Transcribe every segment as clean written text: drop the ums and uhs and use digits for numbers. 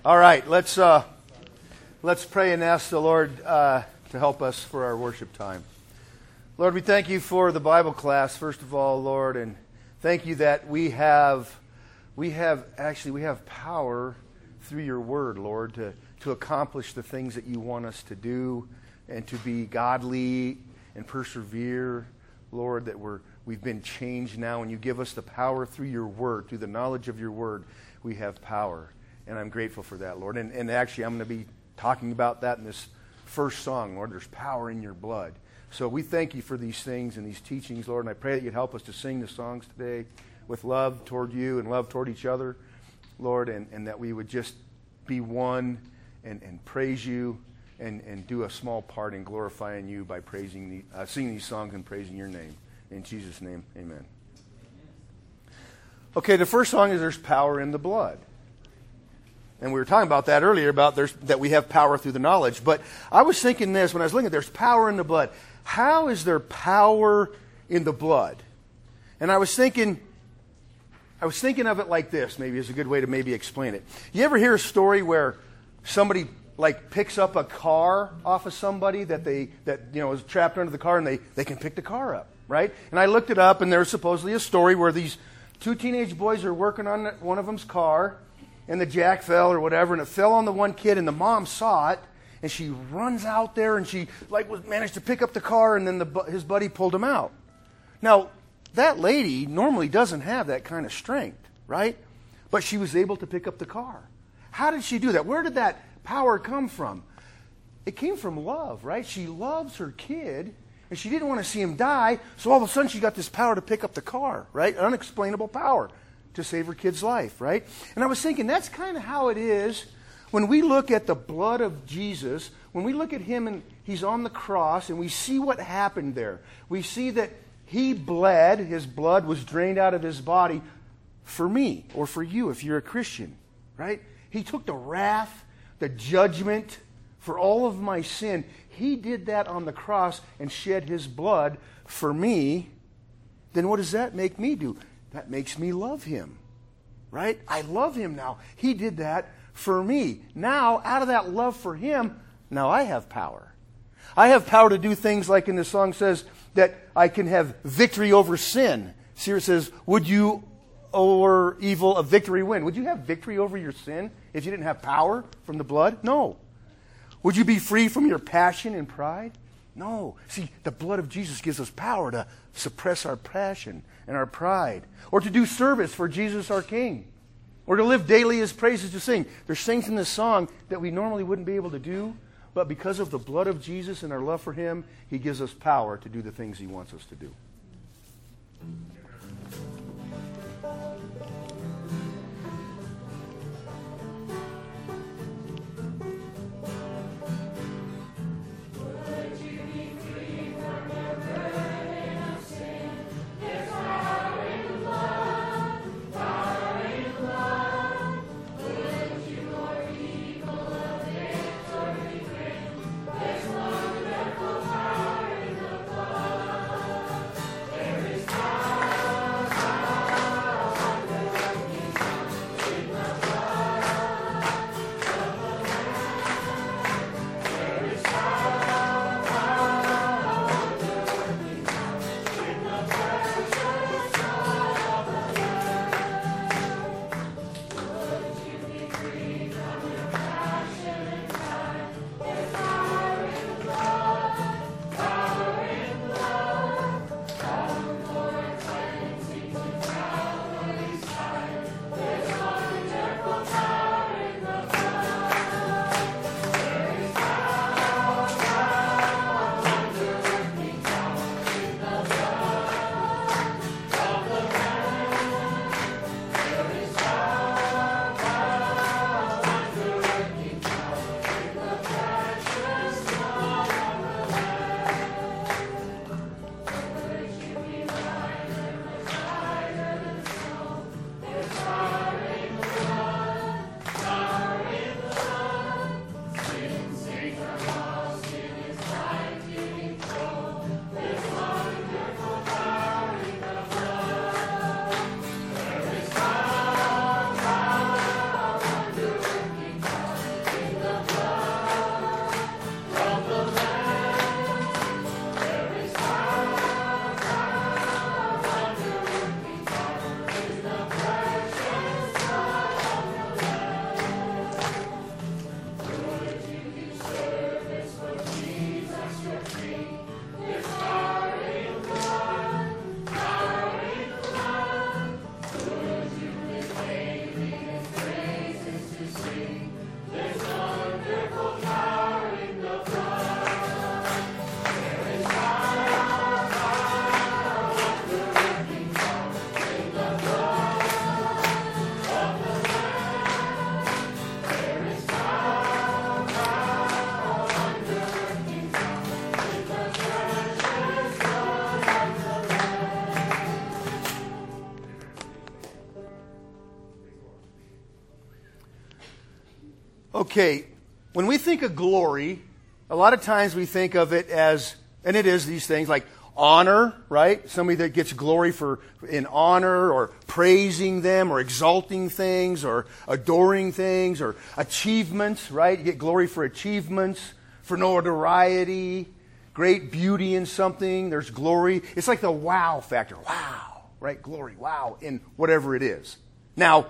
All right, let's pray and ask the Lord to help us for our worship time. Lord, we thank you for the Bible class, first of all, Lord, and thank you that we have power through your word, Lord, to accomplish the things that you want us to do and to be godly and persevere, Lord, that we've been changed now, and you give us the power through your word, through the knowledge of your word. We have power. And I'm grateful for that, Lord. And actually, I'm going to be talking about that in this first song, Lord. There's power in your blood. So we thank you for these things and these teachings, Lord. And I pray that you'd help us to sing the songs today with love toward you and love toward each other, Lord, and that we would just be one and praise you and do a small part in glorifying you by singing these songs and praising your name. In Jesus' name, amen. Okay, the first song is There's Power in the Blood. And we were talking about that earlier, about that we have power through the knowledge. But I was thinking this, when I was looking at there's power in the blood. How is there power in the blood? And I was thinking of it like this, maybe is a good way to maybe explain it. You ever hear a story where somebody picks up a car off of somebody that is trapped under the car, and they can pick the car up, right? And I looked it up, and there's supposedly a story where these two teenage boys are working on one of them's car, and the jack fell or whatever, and it fell on the one kid, and the mom saw it, and she runs out there, and she managed to pick up the car, and then his buddy pulled him out. Now, that lady normally doesn't have that kind of strength, right? But she was able to pick up the car. How did she do that? Where did that power come from? It came from love, right? She loves her kid, and she didn't want to see him die, so all of a sudden she got this power to pick up the car, right? Unexplainable power to save her kid's life, right? And I was thinking that's kind of how it is when we look at the blood of Jesus, when we look at him and he's on the cross and we see what happened there. We see that he bled, his blood was drained out of his body for me or for you if you're a Christian, right? He took the wrath, the judgment for all of my sin. He did that on the cross and shed his blood for me. Then what does that make me do? That makes me love him, right? I love him now. He did that for me. Now, out of that love for him, now I have power. I have power to do things like in the song says that I can have victory over sin. See, it says, would you over evil a victory win? Would you have victory over your sin if you didn't have power from the blood? No. Would you be free from your passion and pride? No. See, the blood of Jesus gives us power to suppress our passion and our pride, or to do service for Jesus our King, or to live daily His praises to sing. There's things in this song that we normally wouldn't be able to do, but because of the blood of Jesus and our love for Him, He gives us power to do the things He wants us to do. Okay, when we think of glory, a lot of times we think of it as, and it is these things like honor, right? Somebody that gets glory for in honor or praising them or exalting things or adoring things or achievements, right? You get glory for achievements, for notoriety, great beauty in something. There's glory. It's like the wow factor. Wow, right? Glory, wow, in whatever it is. Now,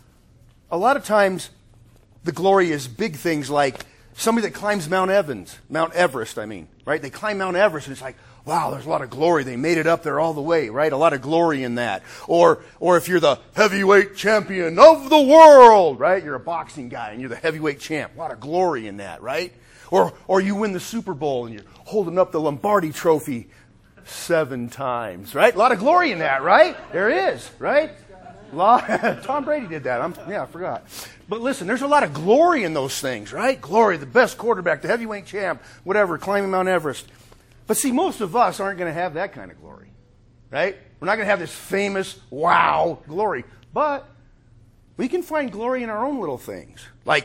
a lot of times the glory is big things like somebody that climbs Mount Everest, right? They climb Mount Everest and it's like, wow, there's a lot of glory. They made it up there all the way, right? A lot of glory in that. Or if you're the heavyweight champion of the world, right? You're a boxing guy and you're the heavyweight champ. A lot of glory in that, right? Or you win the Super Bowl and you're holding up the Lombardi trophy 7 times, right? A lot of glory in that, right? There is, right? Tom Brady did that. I forgot. But listen, there's a lot of glory in those things, right? Glory, the best quarterback, the heavyweight champ, whatever, climbing Mount Everest. But see, most of us aren't going to have that kind of glory, right? We're not going to have this famous, wow, glory. But we can find glory in our own little things. Like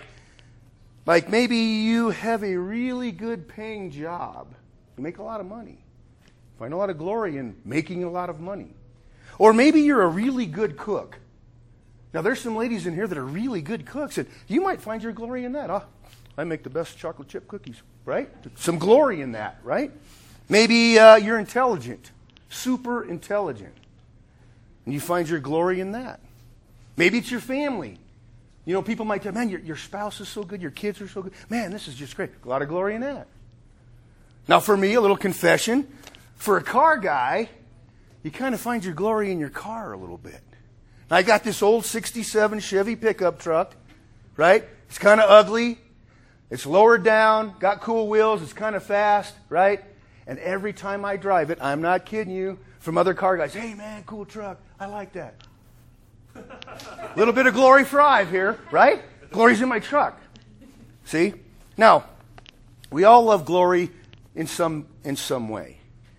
maybe you have a really good paying job. You make a lot of money. Find a lot of glory in making a lot of money. Or maybe you're a really good cook. Now, there's some ladies in here that are really good cooks, and you might find your glory in that. Oh, I make the best chocolate chip cookies, right? Some glory in that, right? Maybe you're intelligent, super intelligent, and you find your glory in that. Maybe it's your family. You know, people might tell, man, your spouse is so good, your kids are so good. Man, this is just great. A lot of glory in that. Now, for me, a little confession. For a car guy, you kind of find your glory in your car a little bit. I got this old 67 Chevy pickup truck, right? It's kind of ugly. It's lowered down, got cool wheels, it's kind of fast, right? And every time I drive it, I'm not kidding you, from other car guys, hey man, cool truck, I like that. A little bit of glory for Ive here, right? Glory's in my truck. See? Now, we all love glory in some way.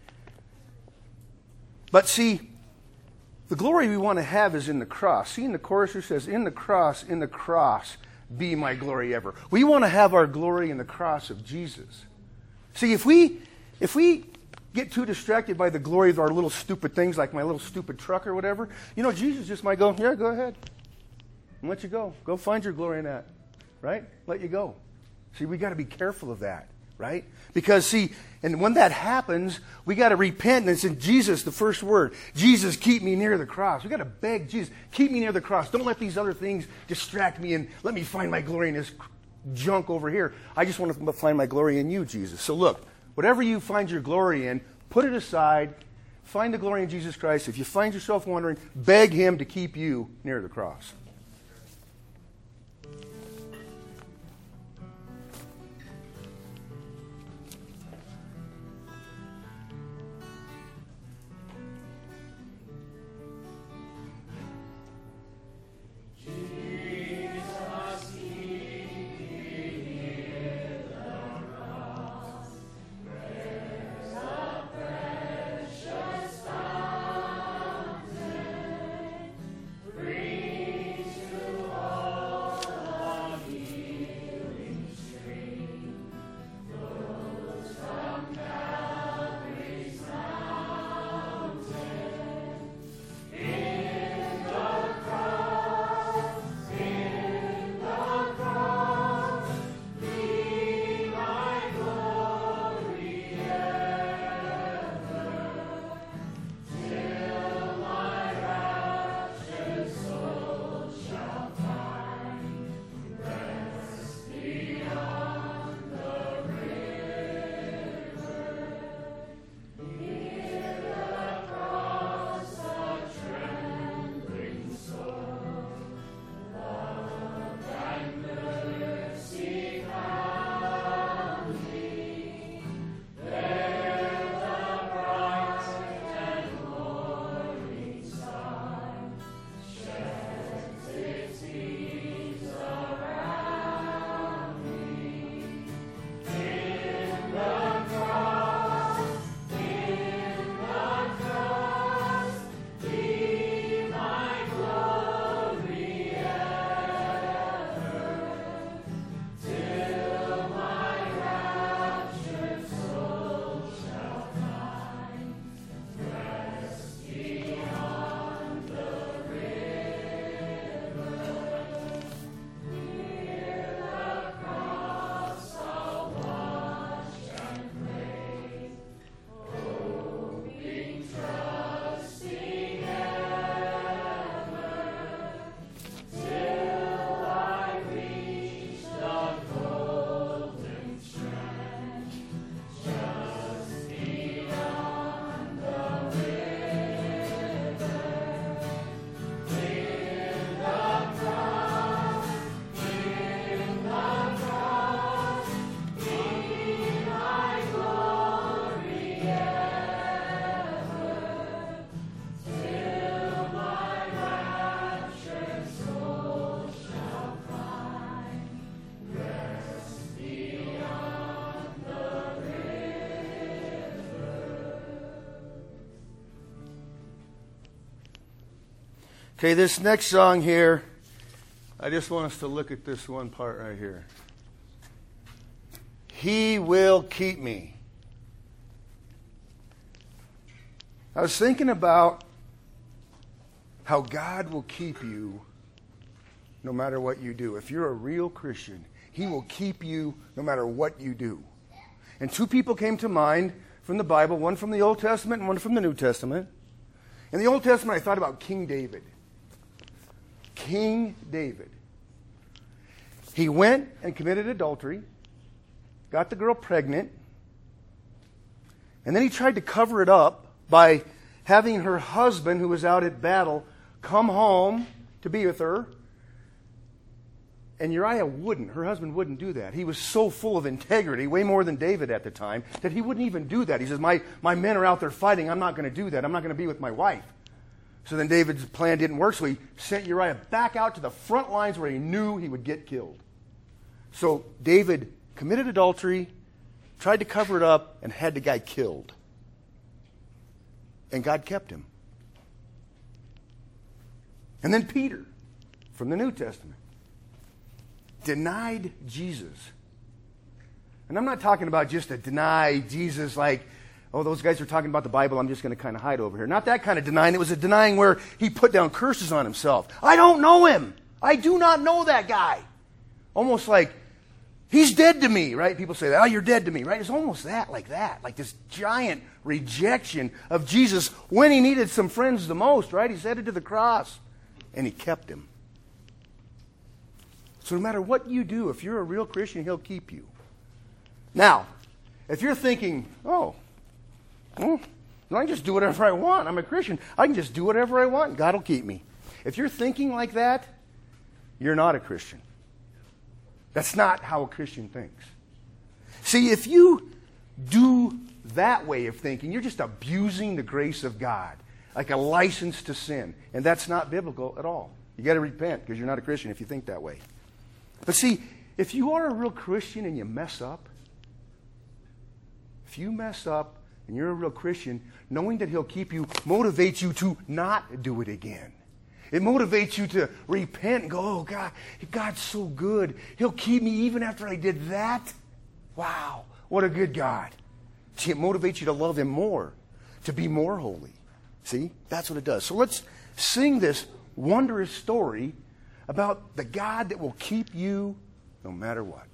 But see, the glory we want to have is in the cross. See, in the chorus it says, in the cross, be my glory ever. We want to have our glory in the cross of Jesus. See, if we get too distracted by the glory of our little stupid things, like my little stupid truck or whatever, you know, Jesus just might go, yeah, go ahead. And let you go. Go find your glory in that. Right? Let you go. See, we got to be careful of that. Right? Because, see, and when that happens, we got to repent. And it's in Jesus, the first word. Jesus, keep me near the cross. We got to beg Jesus, keep me near the cross. Don't let these other things distract me and let me find my glory in this junk over here. I just want to find my glory in you, Jesus. So look, whatever you find your glory in, put it aside. Find the glory in Jesus Christ. If you find yourself wondering, beg Him to keep you near the cross. Okay, this next song here, I just want us to look at this one part right here. He will keep me. I was thinking about how God will keep you no matter what you do. If you're a real Christian, He will keep you no matter what you do. And two people came to mind from the Bible, one from the Old Testament and one from the New Testament. In the Old Testament, I thought about King David. King David. He went and committed adultery, got the girl pregnant, and then he tried to cover it up by having her husband, who was out at battle, come home to be with her. And Uriah wouldn't. Her husband wouldn't do that. He was so full of integrity, way more than David at the time, that he wouldn't even do that. He says, my men are out there fighting. I'm not going to do that. I'm not going to be with my wife. So then David's plan didn't work, so he sent Uriah back out to the front lines where he knew he would get killed. So David committed adultery, tried to cover it up, and had the guy killed. And God kept him. And then Peter, from the New Testament, denied Jesus. And I'm not talking about just to deny Jesus like, oh, those guys are talking about the Bible, I'm just going to kind of hide over here. Not that kind of denying. It was a denying where he put down curses on himself. I don't know him. I do not know that guy. Almost like, he's dead to me, right? People say, oh, you're dead to me, right? It's almost like this giant rejection of Jesus when he needed some friends the most, right? He's headed to the cross, and he kept him. So no matter what you do, if you're a real Christian, He'll keep you. Now, if you're thinking, oh, well, I can just do whatever I want. I'm a Christian. I can just do whatever I want. God will keep me. If you're thinking like that, you're not a Christian. That's not how a Christian thinks. See, if you do that way of thinking, you're just abusing the grace of God, like a license to sin. And that's not biblical at all. You got to repent because you're not a Christian if you think that way. But see, if you are a real Christian and you mess up, if you mess up and you're a real Christian, knowing that He'll keep you motivates you to not do it again. It motivates you to repent and go, oh, God, God's so good. He'll keep me even after I did that. Wow, what a good God. See, it motivates you to love Him more, to be more holy. See, that's what it does. So let's sing this wondrous story about the God that will keep you no matter what.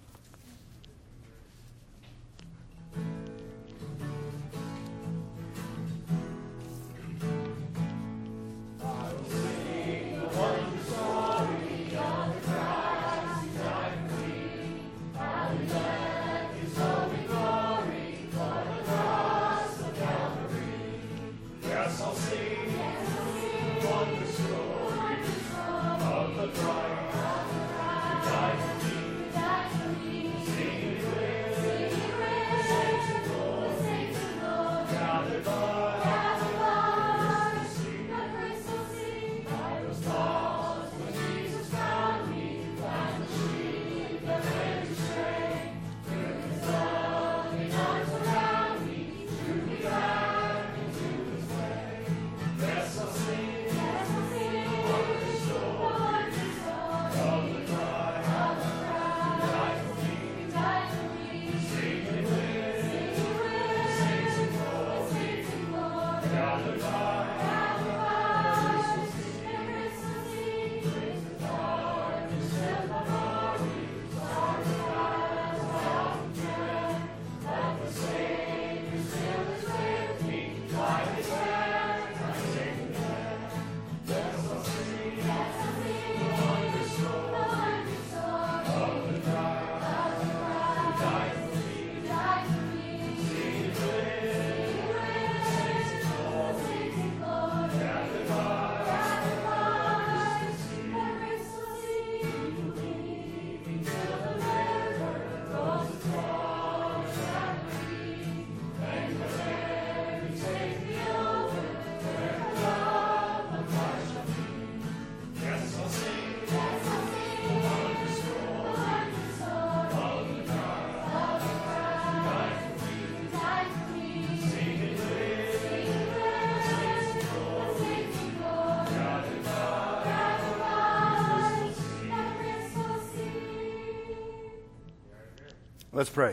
Let's pray.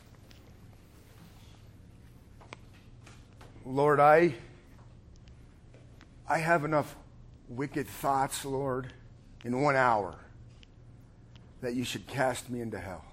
Lord, I have enough wicked thoughts, Lord, in 1 hour that you should cast me into hell.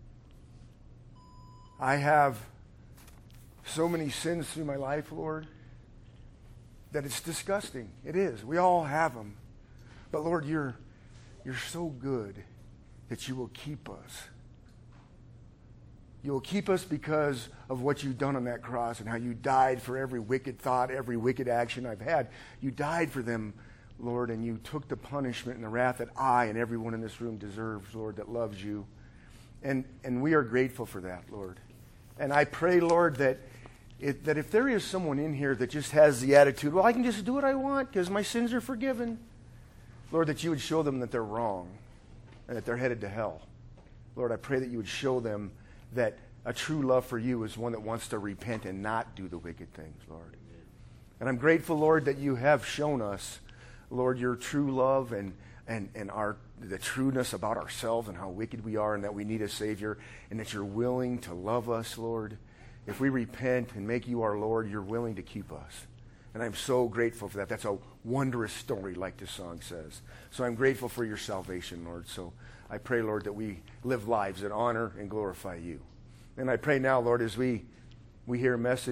I have so many sins through my life, Lord, that it's disgusting. It is. We all have them. But Lord, you're so good that you will keep us. You will keep us because of what you've done on that cross and how you died for every wicked thought, every wicked action I've had. You died for them, Lord, and you took the punishment and the wrath that I and everyone in this room deserves, Lord, that loves you. And we are grateful for that, Lord. And I pray, Lord, that if there is someone in here that just has the attitude, well, I can just do what I want because my sins are forgiven, Lord, that you would show them that they're wrong and that they're headed to hell. Lord, I pray that you would show them that a true love for you is one that wants to repent and not do the wicked things, Lord. And I'm grateful, Lord, that you have shown us, Lord, your true love and the trueness about ourselves and how wicked we are and that we need a Savior and that you're willing to love us, Lord. If we repent and make you our Lord, you're willing to keep us. And I'm so grateful for that. That's a wondrous story, like this song says. So I'm grateful for your salvation, Lord. So I pray, Lord, that we live lives that honor and glorify you. And I pray now, Lord, as we hear a message